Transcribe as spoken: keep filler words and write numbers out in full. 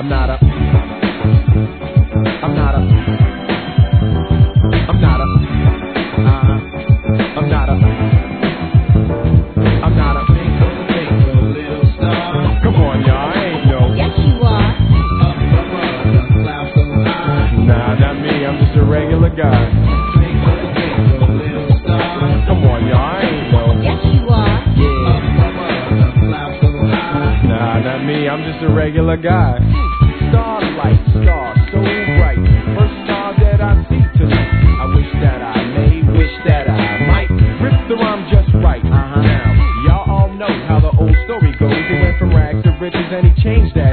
I'm not a. I'm not a. I'm not a. Uh, I'm not a. I'm not a. Little star. Come on, y'all. I ain't no. Yes, you are. Up above the clouds so high. Nah, not me. I'm just a regular guy. Little star. Come on, y'all. I ain't no. Yes, you are. Yeah. Up above the clouds so high. Nah, not me. I'm just a regular guy. Starlight, star, so bright. First star that I see tonight. I wish that I may, wish that I might rip the rhyme just right. Uh-huh. Now, y'all all know how the old story goes. He went from rags to riches and he changed that.